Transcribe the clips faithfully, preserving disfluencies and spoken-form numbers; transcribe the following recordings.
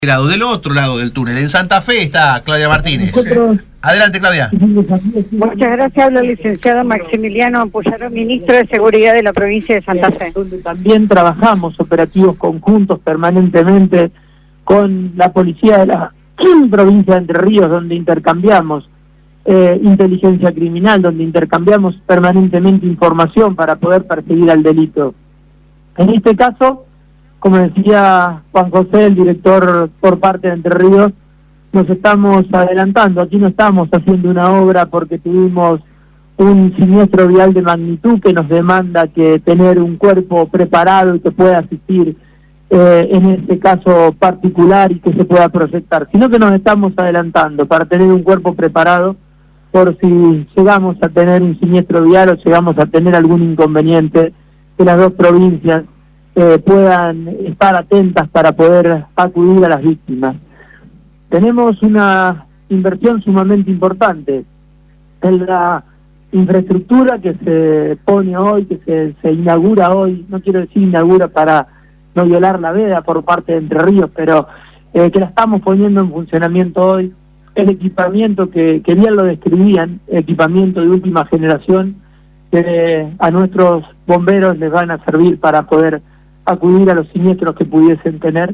lado, del otro lado del túnel, en Santa Fe, está Claudia Martínez. Nosotros, Adelante, Claudia. muchas gracias, habla el licenciado Maximiliano Puyaro, ministro de Seguridad de la provincia de Santa Fe. Donde también trabajamos operativos conjuntos permanentemente con la policía de la provincia de Entre Ríos, donde intercambiamos eh, inteligencia criminal, donde intercambiamos permanentemente información para poder perseguir al delito. En este caso, como decía Juan José, el director por parte de Entre Ríos, nos estamos adelantando. Aquí no estamos haciendo una obra porque tuvimos un siniestro vial de magnitud que nos demanda que tener un cuerpo preparado y que pueda asistir eh, en este caso particular y que se pueda proyectar, sino que nos estamos adelantando para tener un cuerpo preparado por si llegamos a tener un siniestro vial o llegamos a tener algún inconveniente, que las dos provincias Eh, puedan estar atentas para poder acudir a las víctimas. Tenemos una inversión sumamente importante en la infraestructura que se pone hoy, que se, se inaugura hoy, no quiero decir inaugura para no violar la veda por parte de Entre Ríos, pero eh, que la estamos poniendo en funcionamiento hoy. El equipamiento que, que bien lo describían, equipamiento de última generación, que a nuestros bomberos les van a servir para poder acudir a los siniestros que pudiesen tener,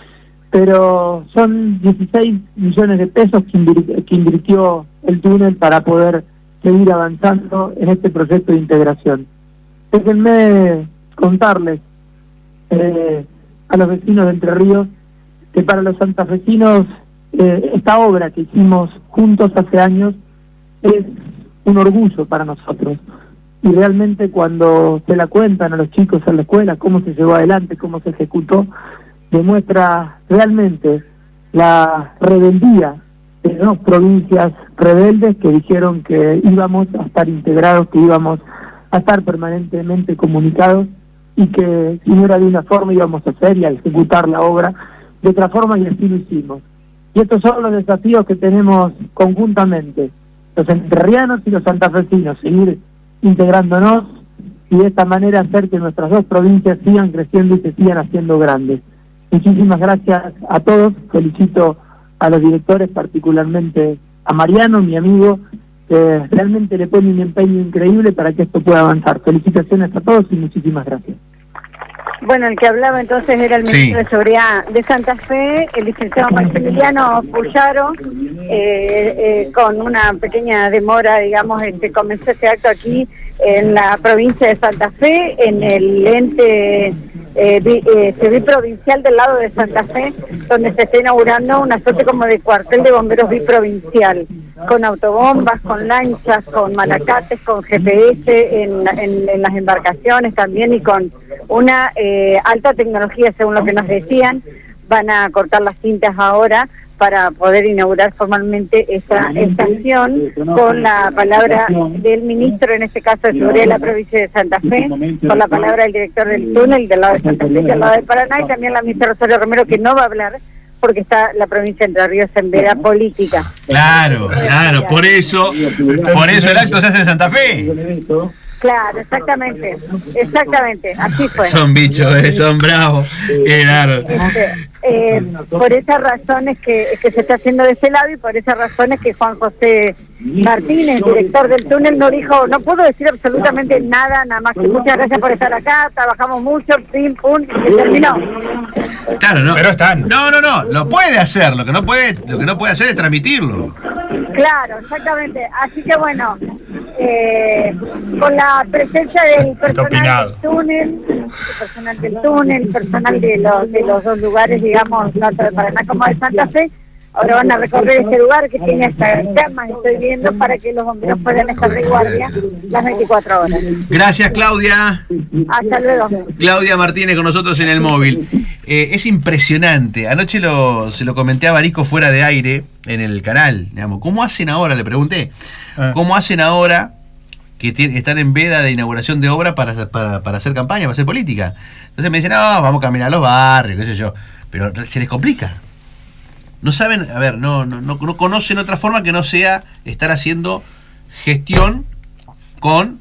pero son dieciséis millones de pesos que, invir que invirtió el túnel para poder seguir avanzando en este proyecto de integración. Déjenme contarles eh, a los vecinos de Entre Ríos que para los santafesinos eh, esta obra que hicimos juntos hace años es un orgullo para nosotros. Y realmente cuando se la cuentan a los chicos en la escuela cómo se llevó adelante, cómo se ejecutó, demuestra realmente la rebeldía de dos provincias rebeldes que dijeron que íbamos a estar integrados, que íbamos a estar permanentemente comunicados y que si no era de una forma íbamos a hacer y a ejecutar la obra de otra forma, y así lo hicimos. Y estos son los desafíos que tenemos conjuntamente, los entrerrianos y los santafesinos, seguir integrándonos y de esta manera hacer que nuestras dos provincias sigan creciendo y se sigan haciendo grandes. Muchísimas gracias a todos, felicito a los directores, particularmente a Mariano, mi amigo, que realmente le pone un empeño increíble para que esto pueda avanzar. Felicitaciones a todos y muchísimas gracias. Bueno, el que hablaba entonces era el ministro Sí. de Seguridad de Santa Fe, el licenciado Maximiliano Puyaro, eh, eh, con una pequeña demora, digamos, este, comenzó este acto aquí en la provincia de Santa Fe, en el ente eh, bi, eh, civil provincial del lado de Santa Fe, donde se está inaugurando una suerte como de cuartel de bomberos biprovincial, con autobombas, con lanchas, con malacates, con G P S en, en, en las embarcaciones también, y con una eh, alta tecnología, según lo que nos decían. Van a cortar las cintas ahora para poder inaugurar formalmente esta estación, con la palabra del ministro, en este caso de Seguridad de la provincia de Santa Fe, con la palabra del director del túnel del lado de Santa Fe, del lado de Paraná, y también la ministra Rosario Romero, que no va a hablar porque está la provincia de Entre Ríos en veda política. Claro, claro, por eso, por eso el acto se hace en Santa Fe. Claro, exactamente, exactamente, así fue. Son bichos, eh, son bravos. Eh, claro. Este, eh, por esas razones que, que se está haciendo de ese lado, y por esas razones que Juan José Martínez, director del túnel, no dijo, no puedo decir absolutamente nada, nada más que muchas gracias por estar acá, trabajamos mucho, pim, pum, y se terminó. Claro, no. Pero están. No, no, no, lo puede hacer, lo que no puede, lo que no puede hacer es transmitirlo. Claro, exactamente. Así que bueno, eh, con la presencia del personal del túnel, el personal del túnel, personal de los de los dos lugares, digamos, tanto de Paraná como de Santa Fe, ahora van a recorrer este lugar que tiene hasta camas, estoy viendo, para que los bomberos puedan estar de guardia las veinticuatro horas. Gracias, Claudia. Hasta luego. Claudia Martínez con nosotros en el móvil. Eh, es impresionante. Anoche lo, se lo comenté a Barisco fuera de aire en el canal. Digamos, ¿cómo hacen ahora? Le pregunté. ¿Cómo hacen ahora que están en veda de inauguración de obra para, para, para hacer campaña, para hacer política? Entonces me dicen, no, vamos a caminar a los barrios, qué sé yo. Pero se les complica. No saben, a ver, no, no, no, no conocen otra forma que no sea estar haciendo gestión con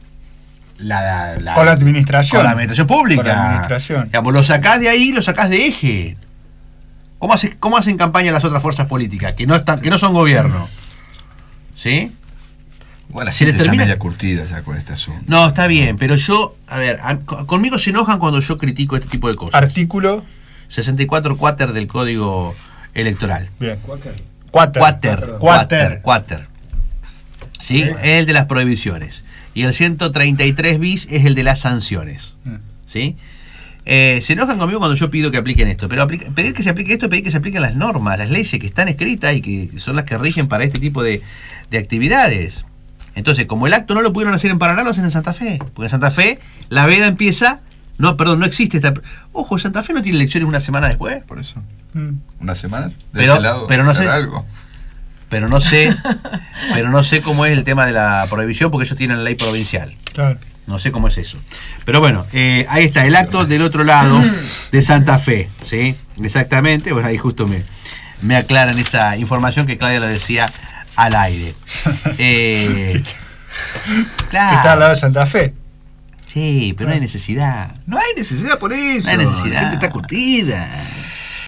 la, la, con la administración. Con la administración pública. Con la administración. Digamos, lo sacás de ahí, lo sacás de eje. ¿Cómo, hace, ¿Cómo hacen campaña las otras fuerzas políticas que no están, que no son gobierno? ¿Sí? Bueno, la Se les gente termina- está media curtida ya con este asunto. No, está bien, pero yo, a ver, a- co- conmigo se enojan cuando yo critico este tipo de cosas. Artículo. sesenta y cuatro cuater del Código Electoral. Bien. Cuáquer. Cuater. Cuater, cuater, cuater. ¿Sí? Ok. Es el de las prohibiciones. Y el ciento treinta y tres bis es el de las sanciones. Mm. ¿Sí? Eh, se enojan conmigo cuando yo pido que apliquen esto, pero aplica- pedir que se aplique esto es pedir que se apliquen las normas, las leyes que están escritas y que son las que rigen para este tipo de, de actividades. Entonces, como el acto no lo pudieron hacer en Paraná, lo hacen en Santa Fe. Porque en Santa Fe la veda empieza... No, perdón, no existe esta... Ojo, Santa Fe no tiene elecciones una semana después. Por eso. Mm. ¿Una semana? De Pero- este lado, pero no hacer sé- algo. Pero no sé, pero no sé cómo es el tema de la prohibición porque ellos tienen la ley provincial. Claro. No sé cómo es eso. Pero bueno, eh, ahí está, el acto del otro lado de Santa Fe, ¿sí? Exactamente, bueno, ahí justo me, me aclaran esta información que Claudia lo decía al aire. Eh, claro. Que está al lado de Santa Fe. Sí, pero no hay necesidad. No hay necesidad por eso. No hay necesidad. La gente está curtida.